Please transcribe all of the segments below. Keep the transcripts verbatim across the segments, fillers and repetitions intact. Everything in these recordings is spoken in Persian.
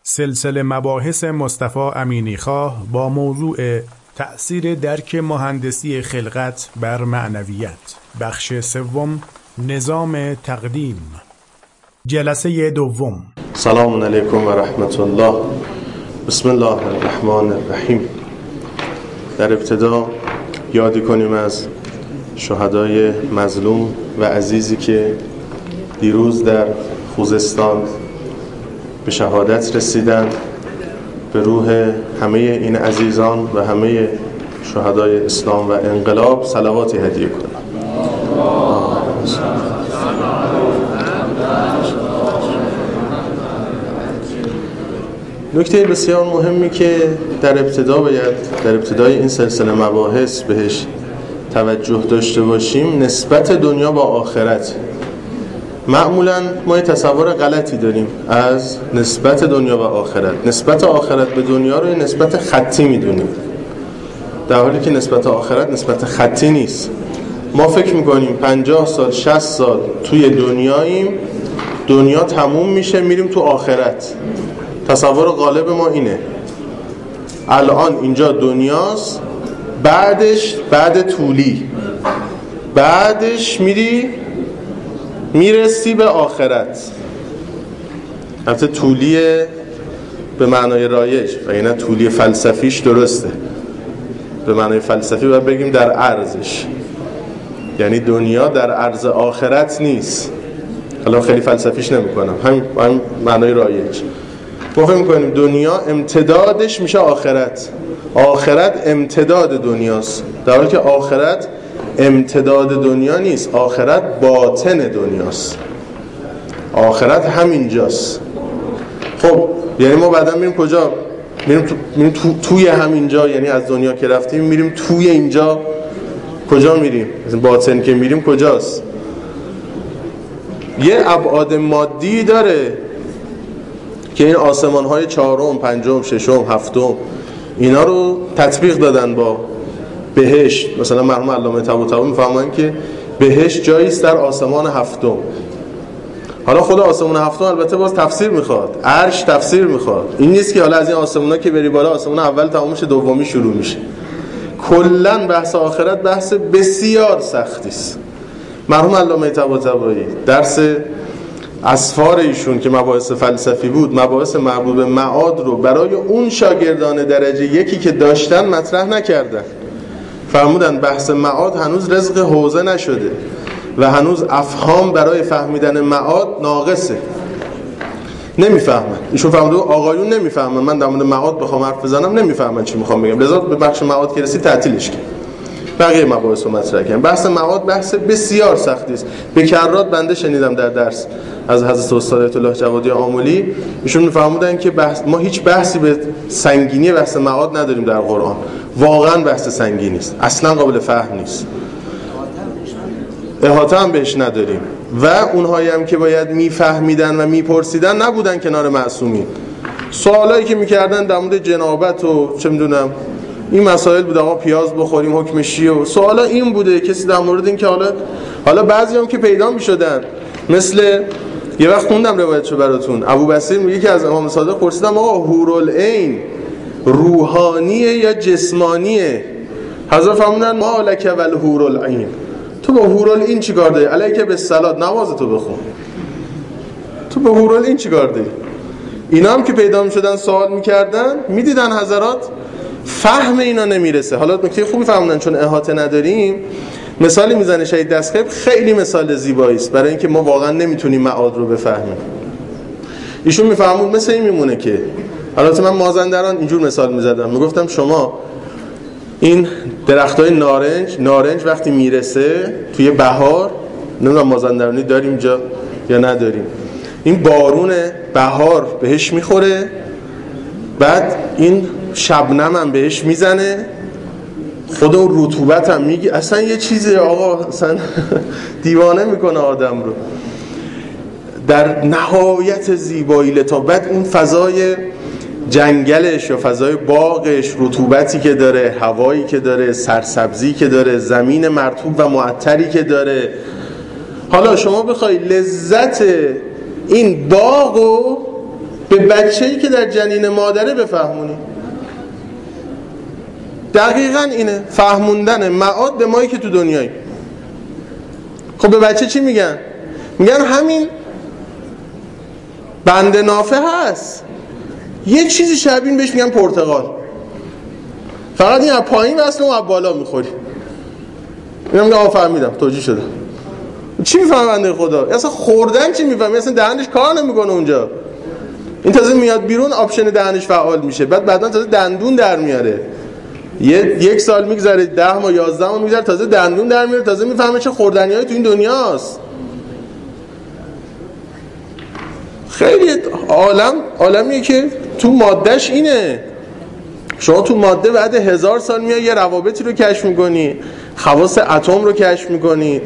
سلسله مباحث مصطفی امینیخواه با موضوع تأثیر درک مهندسی خلقت بر معنویت، بخش سوم، نظام تقدیم، جلسه دوم. سلام علیکم و رحمت الله. بسم الله الرحمن الرحیم. در ابتدا یادی کنیم از شهدای مظلوم و عزیزی که دیروز در خوزستان به شهادت رسیدند. به روح همه این عزیزان و همه شهدای اسلام و انقلاب صلواتی هدیه کنیم. نکته بسیار مهمی که در ابتدا باید در ابتدای این سلسله مباحث بهش توجه داشته باشیم نسبت دنیا با آخرت. معمولا ما یه تصور غلطی داریم از نسبت دنیا و آخرت. نسبت آخرت به دنیا رو یه نسبت خطی میدونیم، در حالی که نسبت آخرت نسبت خطی نیست. ما فکر میکنیم پنجاه سال شصت سال توی دنیاییم، دنیا تموم میشه میریم تو آخرت. تصور غالب ما اینه الان اینجا دنیاست، بعدش بعد طولی بعدش میری میرسی به آخرت. البته طولی به معنای رایج و اینا طولی فلسفیش درسته. به معنای فلسفی باید بگیم در عرضش، یعنی دنیا در عرض آخرت نیست. حالا خیلی فلسفیش نمی کنم، همین هم معنای رایج. ما فهم میکنیم دنیا امتدادش میشه آخرت، آخرت امتداد دنیاست، در حالی که آخرت امتداد دنیا نیست، آخرت باطن دنیاست، آخرت همینجاست. خب یعنی ما بعدا میریم کجا؟ میریم, تو، میریم تو، توی همینجا، یعنی از دنیا که رفتیم میریم توی اینجا. کجا میریم؟ باطن که میریم کجاست؟ یه ابعاد مادی داره که این آسمان های چهارم، پنجم، ششم، هفتم اینا رو تطبیق دادن با بهشت. مثلا مرحوم علامه طباطبایی میفهمن که بهشت جایی است در آسمان هفتم. حالا خود آسمان هفتم البته باز تفسیر میخواد، عرش تفسیر میخواد. این نیست که حالا از این آسمونا که بری بالا آسمان اول تموم میشه دومی شروع میشه. کلا بحث آخرت بحث بسیار سختی است. مرحوم علامه طباطبایی درس اسفار ایشون که مباحث فلسفی بود، مباحث مربوط به معاد رو برای اون شاگردان درجه یکی که داشتن مطرح نکردن. فرمودن بحث معاد هنوز رزق حوزه نشده و هنوز افهام برای فهمیدن معاد ناقصه، نمیفهمن. ایشون فرموده آقایون نمیفهمن، من در مورد معاد بخوام حرف بزنم نمیفهمن چی میخوام بگم، لذا به بخش معاد که رسید تعطیلش کرد، بقیه مباحث رو مطرح کردن. بحث معاد بحث بسیار سختی است. به کرات بنده شنیدم در درس از حضرت استاد آیت الله جوادی آملی، ایشون میفرمودن که بحث ما هیچ بحثی به سنگینی بحث معاد نداریم در قرآن. واقعا بحث سنگینی است، اصلا قابل فهم نیست، احاطه هم بهش نداریم. و اونهایی هم که باید میفهمیدن و میپرسیدن نبودن کنار معصومین. سوالایی که میکردن در مورد جنابت و چه میدونم این مسائل بود، آقا پیاز بخوریم حکمش چیه و سوالا این بوده. کسی در مورد این که حالا حالا بعضی هم که پیدا میشدن، مثل یه وقت خوندم روایتشو براتون، ابو بصیر میگه که از امام صادق پرسیدم آقا حورالعین روحانیه یا جسمانیه؟ حضرت فرمودن ما لک والحورالعین، تو با حورالعین چیکار داری؟ علیک بالصلات، نمازتو بخون. تو با حورالعین چیکار داری؟ اینا هم که پیدا میشدن سوال میکردن، میدیدن حضرات فهم اینا نمیرسه. حالا نکته خوبی فهموندن چون احاطه نداریم. مثالی میزنه شهید دستخیب، خیلی مثال زیبایی است برای اینکه ما واقعا نمیتونیم معاد رو بفهمیم. ایشون میفهمون مثل این میمونه که البته من مازندران اینجور مثال میزدم، میگفتم شما این درختای نارنج نارنج وقتی میرسه توی بهار، نمیدونم مازندرانی داریم جا یا نداریم، این بارون بهار بهش میخوره، بعد این شبنم هم بهش میزنه، خود اون رطوبت هم میگی، اصلا یه چیزی آقا اصلا دیوانه میکنه آدم رو در نهایت زیبایی. لطا بعد اون فضای جنگلش یا فضای باغش، رطوبتی که داره، هوایی که داره، سرسبزی که داره، زمین مرطوب و معطری که داره. حالا شما بخوای لذت این باغو به بچه‌ای که در جنین مادره بفهمونی. دقیقاً اینه فهموندن معاد به مایی که تو دنیایی. خب به بچه چی میگن؟ میگن همین بند نافه هست، یه چیزی شبیه بهش میگن پرتقال، فقط این از پایین وصل و از بالا میخوری. اینا میگه آ فهمیدم توجیه شده. چی میفهمه بنده خدا؟ اصلا خوردن چی میفهمه؟ اصلا دهنش کار نمیکنه اونجا. این تازه میاد بیرون آپشن دهنش فعال میشه، بعد بعدا تازه دندون در میاره. یه یک سال میگذره، ده ماه یازده ماه میگذره، تازه دندون در میاره، تازه میفهمه چه خوردنیایی تو این دنیاست. خیلی عالم عالمیه که تو مادهش اینه. شما تو ماده بعد هزار سال میای یه روابطی رو کشف میکنی، خواص اتم رو کشف میکنی،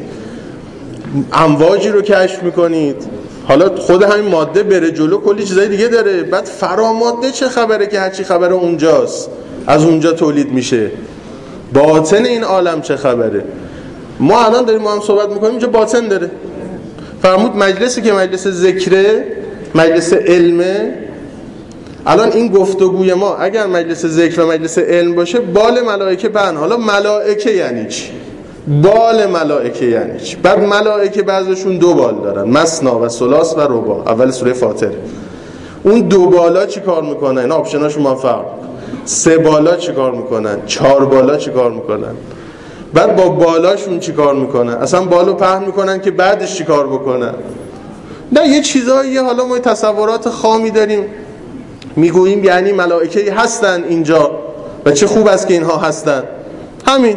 امواجی رو کشف میکنید. حالا خود همین ماده بره جلو کلی چیزای دیگه داره. بعد فراماده چه خبره که هرچی خبره اونجاست، از اونجا تولید میشه. باطن این عالم چه خبره؟ ما الان داریم ما هم صحبت میکنیم، اینجا باطن داره. فرمود مجلسی که مجلس ذکره، مجلس علمه. الان این گفتگوی ما اگر مجلس ذکر و مجلس علم باشه، بال ملائکه بن. حالا ملائکه یعنی چی؟ بال ملائکه یعنی چی؟ بعد ملائکه بعضشون دو بال دارن، مثنا و ثلاث و رباع، اول سوره فاطر. اون دو بالا چی کار میکنن؟ اینا آپشناشون ما فرق. سه بالا چی کار میکنن؟ چهار بالا چی کار میکنن؟ بعد با بالاشون چی کار میکنن؟ اصلا بالو پهن میکنن که بعدش چی کار بکنن؟ نه یه چیزایی حالا ما تصورات خامی داریم میگوییم یعنی ملائکه هستن اینجا و چه خوب است که اینها هستن. همین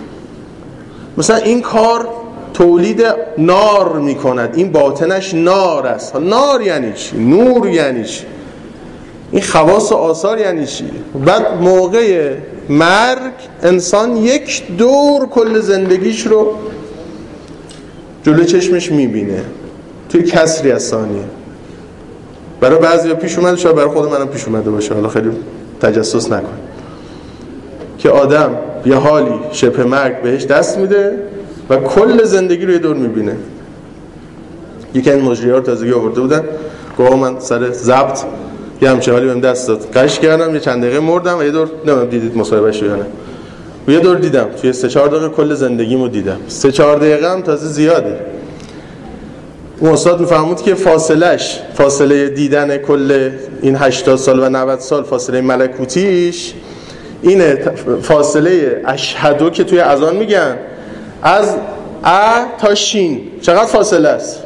مثلا این کار تولید نار میکند، این باطنش نار است. نار یعنی چی؟ نور یعنی چی؟ این خواص و آثار یعنی چی؟ بعد موقع مرگ انسان یک دور کل زندگیش رو جلوی چشمش میبینه توی کسری از ثانیه. برای بعضیا پیش اومده، شاید برای خود منم پیش اومده باشه، حالا خیلی تجسس نکن، که آدم یه حالی شبه مرگ بهش دست میده و کل زندگی رو یه دور میبینه. یکی این مجری‌ها رو تازگی آورده بودن، گوه من سر ضبط یه همچه حالی بهم دست داد، قش کردم، یه چند دقیقه مردم و یه دور نمیدونم دیدید مصاحبهش یا نه، و یه دور دیدم توی سه چهار دقیقه کل زندگیمو دیدم. سه چهار دقیقه هم تازه زیاده. اون استاد میفهمود که فاصلش، فاصله دیدن کل این هشتاد سال و نود سال، فاصله ملکوتیش اینه. فاصله اشهدو که توی اذان میگن از ا تا شین چقدر فاصله است؟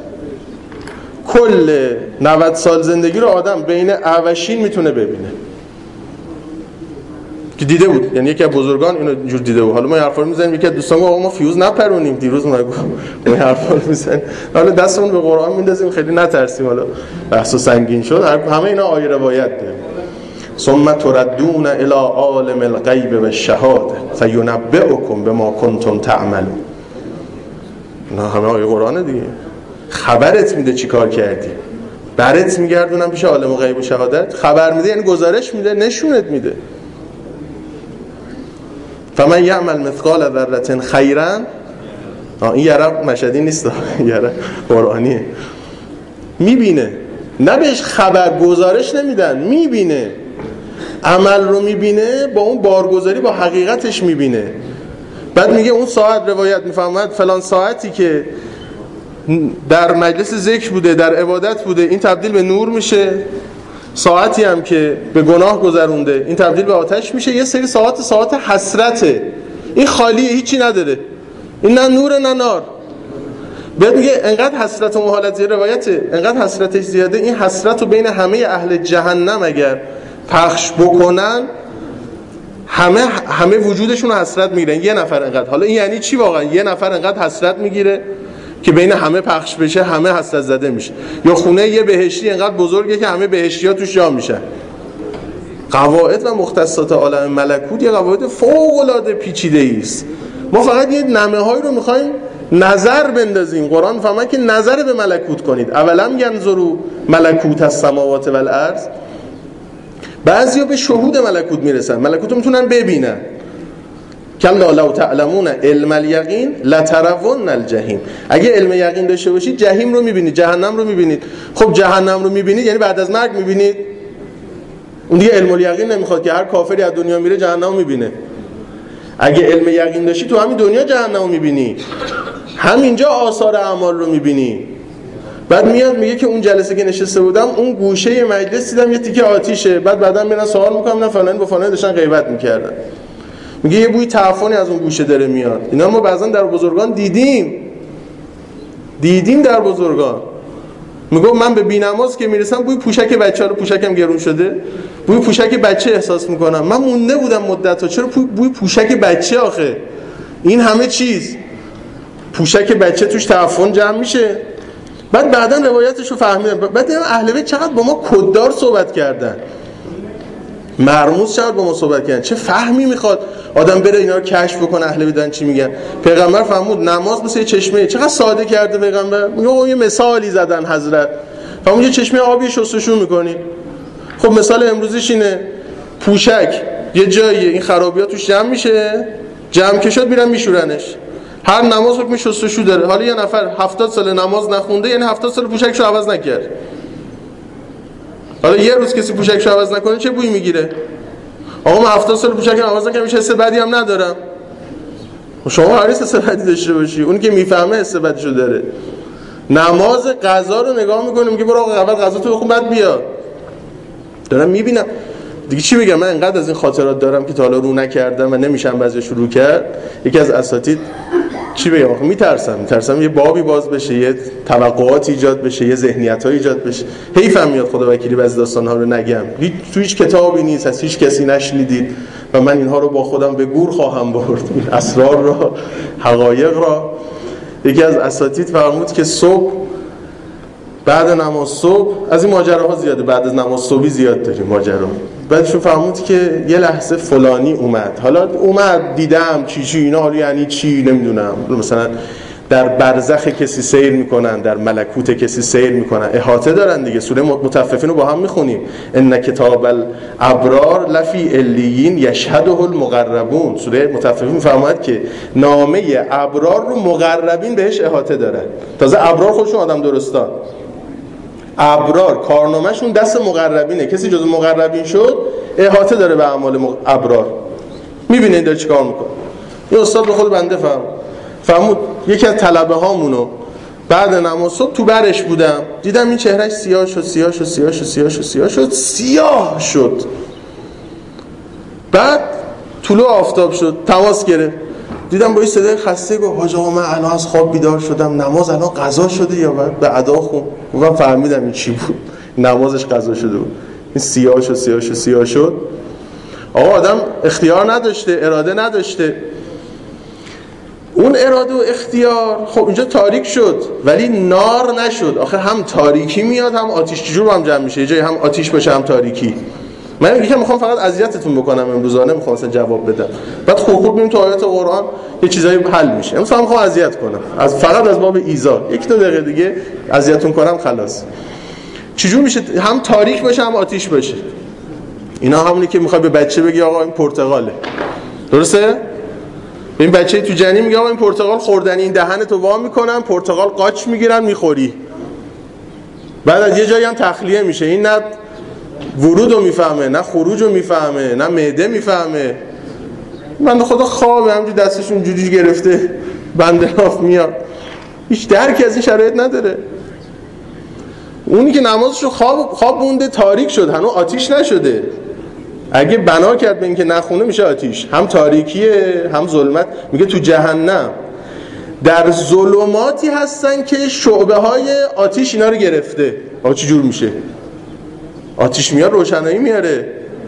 کل نود سال زندگی رو آدم بین ا و شین میتونه ببینه. که دیده بود، یعنی یکی از بزرگان اینو اینجور دیده بود. حالا ما حرفا رو میزنیم، یکی از دوستان گفت آقا ما فیوز نپرونیم، دیروز ما گفت ما حرفا رو میزنیم، حالا دستمون به قرآن میندازیم خیلی نترسیم. حالا بحث سنگین شد، همه اینا آیه روایت داره. ثم تردون الی عالم الغیب و الشهاده فینبئکم بما کنتم تعملون. نه همه آیه قرآن دیگه، خبرت میده چی کار کردی، برات میگردونم پیش عالم غیب و شهادت. خبر میده یعنی گزارش میده، نشونت میده. فمن یعمل مثقال ذره خیرا، این یرا مشهدی نیست، یرا قرآنیه، میبینه، نه بهش خبر گزارش نمیدن، میبینه، عمل رو میبینه، با اون بارگذاری با حقیقتش میبینه. بعد میگه اون ساعت روایت میفهمد فلان ساعتی که در مجلس ذکر بوده، در عبادت بوده، این تبدیل به نور میشه. ساعتی هم که به گناه گذرونده این تبدیل به آتش میشه. یه سری ساعت ساعت حسرته، این خالیه، هیچی نداره، این نه نور نه نار. بعد میگه انقدر حسرت و محالت زیاده، روایته انقدر حسرتش زیاده، این حسرت رو بین همه اهل جهنم اگر پخش بکنن همه همه وجودشون رو حسرت میگیرن. یه نفر انقدر، حالا این یعنی چی واقعا؟ یه نفر انقدر حسرت میگیره که بین همه پخش بشه، همه حسرت زده میشه. یا خونه یه بهشتی انقدر بزرگه که همه بهشتی‌ها توش جا میشن. قواعد و مختصات عالم ملکوت یه قواعد فوق‌العاده پیچیده است. ما فقط یه نمه‌هایی رو می‌خوایم نظر بندازیم. قرآن فهمه که نظر به ملکوت کنید. اولم ینظروا ملکوت السماوات والارض. بعضیا به شهود ملکوت میرسن، ملکوت رو میتونن ببینن. کلا لو تعلمون علم الیقین لترون الجحیم. اگه علم یقین داشته باشید جحیم رو میبینید، جهنم رو میبینید. خب جهنم رو میبینید یعنی بعد از مرگ میبینید؟ اون دیگه علم الیقین نمیخواد که هر کافری از دنیا میره جهنم میبینه. اگه علم یقین داشتی تو همین دنیا جهنم میبینی، همینجا آثار اعمال رو میبینی. بعد میاد میگه که اون جلسه که نشسته بودم اون گوشه مجلس دیدم یه تیکه آتیشه، بعد بعداً میرن سوال میکنم نه فلانی با فلانی داشتن غیبت میکردن، میگه یه بوی تعفنی از اون گوشه داره میاد. اینا ما بعضا در بزرگان دیدیم دیدیم در بزرگان. میگم من به بی‌نماز که میرسم بوی پوشک بچه رو، پوشکم گرون شده، بوی پوشک بچه احساس میکنم. من مونده بودم مدت‌ها چرا بوی پوشک بچه آخه؟ این همه چیز پوشک بچه توش تعفن جمع میشه. بعد بعداً روایتشو فهمیدم. بعد دیدم اهل بیت چقدر با ما کددار صحبت کردن، مرموز چقدر با ما صحبت کردن. چه فهمی میخواد آدم بره اینا رو کشف بکنه اهل بیت چی میگن. پیغمبر فرمود نماز مثل یه چشمه. چقدر ساده کرده پیغمبر. میگه یه مثالی زدن حضرت، فرمود یه چشمه آبی شستشو میکنی. خب مثال امروزیش اینه، پوشک یه جاییه این خرابیات توش جمع میشه، جمع که شد میرن میشورنش. هر نماز حکم شستشو داره. حالا یه نفر هفتاد سال نماز نخونده، یعنی هفتاد سال پوشکشو عوض نکرد. حالا یه روز کسی پوشکشو عوض نکنه چه بویی میگیره؟ آقا من هفتاد سال پوشکم عوض نکردم، هیچ حس بدی هم ندارم. شما هر حس بدی داشته باشی، اون که میفهمه حس بدیشو داره. نماز قضا رو نگاه میکنه میگه برو آقا اول قضا تو بخون بعد بیا. دارم میبینم دیگه چی بگم. من اینقدر از این خاطرات دارم که تا حالا رو نکردم و نمیشم بعضیش رو کرد. یکی از اساتید چی بگم آخه میترسم میترسم یه بابی باز بشه، یه توقعات ایجاد بشه، یه ذهنیت‌ها ایجاد بشه. حیفم میاد خدا وکیلی بعضی داستان‌ها رو نگم. هیچ تو هیچ کتابی نیست، از هیچ کسی نشنیدید و من اینها رو با خودم به گور خواهم برد. این اسرار را، حقایق را. یکی از اساتید فرمود که صبح بعد نماز صبح، از این ماجراها زیاده، بعد از نماز صبحی زیاد داریم ماجرا. بعدشون فرمود که یه لحظه فلانی اومد، حالا اومد دیدم چی چی اینا، حالا یعنی چی نمیدونم، مثلا در برزخ کسی سیر میکنن، در ملکوت کسی سیر میکنن، احاطه دارن دیگه. سوره مطففین رو با هم میخونیم، ان کتاب الابرار لفی علیین یشهده المقربون. سوره مطففین میفرماید که نامه ابرار رو مقربین بهش احاطه دارن. تازه ابرار خودشون آدم درستان، ابرار کارنامه‌شون دست مقربینه. کسی جز مقربین شد احاطه داره به اعمال ابرار، میبینه این داره چیکار میکنه. این استاد به خود بنده فهم فرمود یکی از طلبه هامونو بعد نماز صبح تو برش بودم، دیدم این چهرهش سیاه شد سیاه شد سیاه شد سیاه شد سیاه شد سیاه شد. بعد طلوع آفتاب شد، تماس گرفت، دیدم با این صدای خسته گفت حاج آقا من الان از خواب بیدار شدم، نماز الان قضا شده یا بعد به ادا خون. من فهمیدم این چی بود، نمازش قضا شده بود. این سیاه شد سیاه شد سیاه شد. آقا آدم اختیار نداشته، اراده نداشته. اون اراده و اختیار خب اینجا تاریک شد ولی نار نشد. آخه هم تاریکی میاد هم آتیش، چجور هم جمع میشه؟ یه جایی هم آتیش باشه هم تاریکی. من میگم میخوام فقط اذیتتون بکنم امروزانه، میخوام اصلا جواب بدم. بعد خوب خوب میریم تو آیات قرآن یه چیزایی حل میشه. امروز هم میخوام اذیت کنم، از فقط از باب ایذا. یک دو دقیقه دیگه اذیتتون کنم خلاص. چجور میشه هم تاریک باشه هم آتیش باشه؟ اینا همونی که میخوای به بچه بگی آقا این پرتقاله، درسته؟ این بچه تو جنین میگه آقا این پرتقال خوردنی، این دهنتو وا میکنن، پرتقال قاچ میگیرن میخوری. بعد از یه جایی هم تخلیه میشه. این نه ورودو میفهمه نه خروجو میفهمه نه معده میفهمه. من خدا خوابه همونجوری دستش اونجوری گرفته بنده ناف میاد، هیچ درکی از این شرایط نداره. اونی که نمازشو خواب خواب بونده تاریک شد، هنوز آتیش نشده. اگه بنا کرد به اینکه نخونه میشه آتیش، هم تاریکیه هم ظلمت. میگه تو جهنم در ظلماتی هستن که شعبه های آتیش اینا رو گرفته. آقا چی جور میشه؟ آتیش میاد روشنایی میاره،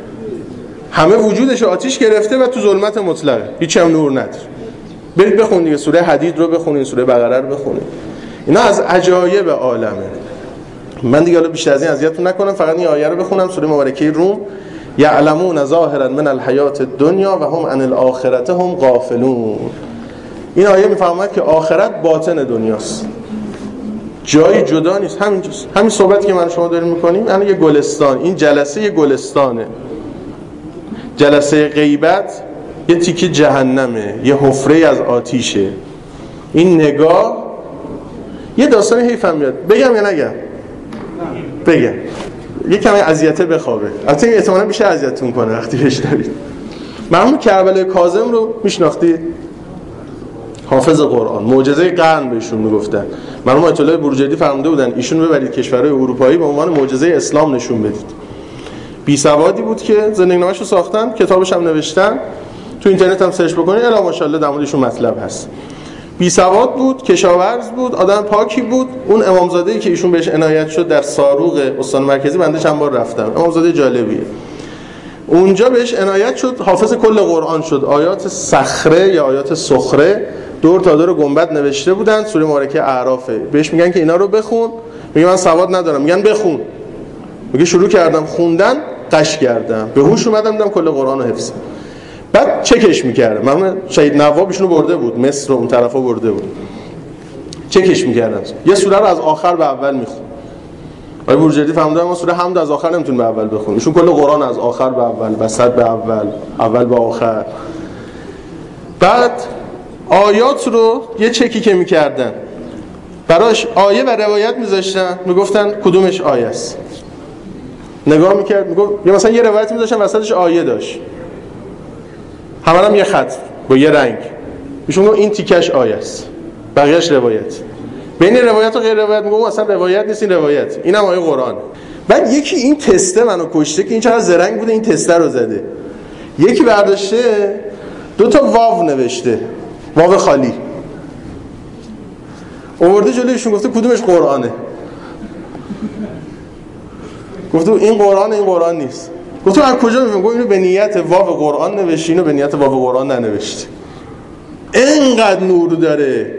همه وجودش آتیش گرفته و تو ظلمت مطلقه، هیچ هم نور نداره. برید بخون دیگه، سوره حدید رو بخونین، سوره بقره رو بخونین. اینا از عجایب عالمه. من دیگه حالا بیشتر از این اذیتتون نکنم، فقط این آیه رو بخونم. سوره مبارکه روم، یعلمون ظاهرا من الحیات الدنیا و هم عن الاخرته هم غافلون. این آیه میفهمد که آخرت باطن دنیاست، جای جدا نیست، همینجاست. همین صحبتی که من شما داریم میکنیم یعنی یه گلستان، این جلسه یه گلستانه. جلسه غیبت یه تیکه جهنمه، یه حفره از آتیشه. این نگاه یه داستان حیفم میاد، بگم یا نگم؟ بگم. یه کمی اذیته بخوابه. البته این احتمالاً بیشتر اذیتتون کنه وقتی بشنوید. مرحوم کربلای کاظم رو میشناختید؟ حافظ قرآن، معجزه قرن بهشون میگفتن. مرحوم آیت الله بروجردی فرموده بودن ایشون ببرید کشورهای اروپایی به عنوان معجزه اسلام نشون بدید. بی سوادی بود که زندگینامه‌شو ساختن، کتابش هم نوشتن، تو اینترنت هم سرچ بکنید الا ماشاءالله در موردشون مطلب هست. بی سواد بود، کشاورز بود، آدم پاکی بود. اون امامزاده‌ای که ایشون بهش عنایت شد در ساروق استان مرکزی، بنده چند بار رفتم، امامزاده جالبیه. اونجا بهش عنایت شد، حافظ کل قرآن شد. آیات صخره یا آیات صخره دور تا دور گنبد نوشته بودن، سوره مبارکه اعرافه. بهش میگن که اینا رو بخون، میگه من سواد ندارم. میگن بخون. میگه شروع کردم خوندن، قش کردم، به هوش اومدم، دیدم کل قرآن رو حفظ. بعد چکش میکردم. من شهید نواب ایشونو برده بود، مصر رو اون طرفا برده بود. چکش میکردم. یه سوره رو از آخر به اول میخون. آقای بروجردی فهمیدن ما سوره حمد از آخر نمیتونیم به اول بخونیم. ایشون کل قرآن از آخر به اول، وسط به اول، اول به آخر. بعد آیات رو یه چکی که میکردن، براش آیه و روایت میذاشتن، میگفتن کدومش آیه است. نگاه میکرد، میگفت یا مثلا یه روایت میذاشتن وسطش آیه داشت، همه هم یه خط با یه رنگ، ایشون گفت این تیکش آیه است، بقیه‌اش روایت. بین روایت و غیر روایت میگم اصلا روایت نیست، این روایت، اینم آیه قرآن. بعد یکی این تسته منو کشته که این چقدر زرنگ بوده، این تسته رو زده. یکی برداشته دو تا واو نوشته، واو خالی، آورده جلویشون، گفته کدومش قرآنه. گفته این قرآن، این قرآن نیست. گفته از کجا میفهمی؟ گفت اینو به نیت واو قرآن نوشتی، اینو به نیت واو قرآن ننوشتی. اینقدر نور داره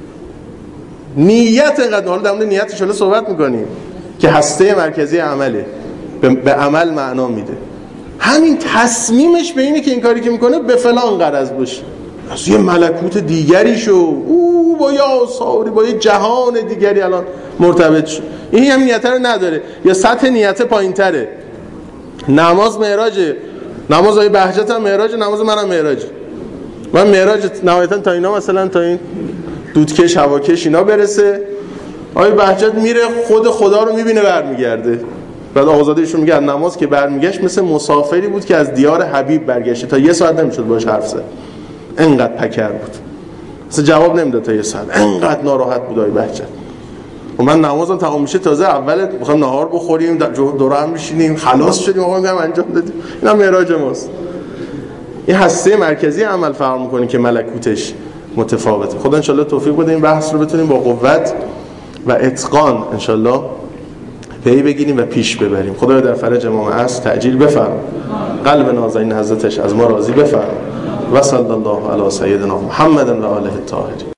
نیت، اینقدر. حالا در مورد نیتش حالا صحبت میکنیم که هسته مرکزی عمله، به, به عمل معنا میده. همین تصمیمش به اینه که این کاری که میکنه به فلان غرض باشه، از یه ملکوت دیگری شو، او با یه آثاری، با یه جهان دیگری الان مرتبط شو. این هم نیت رو نداره، یا سطح نیت پایین تره. نماز معراجه، نماز های بهجت هم معراجه، نماز منم معراجه. من معراج نهایتا تا اینا مثلا تا این دودکش هواکش اینا برسه، آقای بهجت میره خود خدا رو میبینه برمیگرده. بعد آقازاده ایشون میگه نماز که برمیگشت مثل مسافری بود که از دیار حبیب برگشته، تا یه ساعت نمیشد باش حرف زد، انقدر پکر بود، اصلا جواب نمیداد تا یه ساعت، انقدر ناراحت بود آقای بهجت. و من نمازم تمام میشه، تازه اول میخوام نهار بخوریم، دور هم میشینیم، خلاص شدیم، آقا میگم انجام دادیم. اینا معراج ماست. این هسته مرکزی عمل فرق میکنه که ملکوتش متفاوته. خدا انشالله توفیق بده این بحث رو بتونیم با قوت و اتقان انشالله پی بگیریم و پیش ببریم. خدایا در فرج امام عصر تعجیل بفرما، قلب نازنین حضرتش از ما راضی بفرما. و صلی الله علی سیدنا محمد و آله الطاهرین.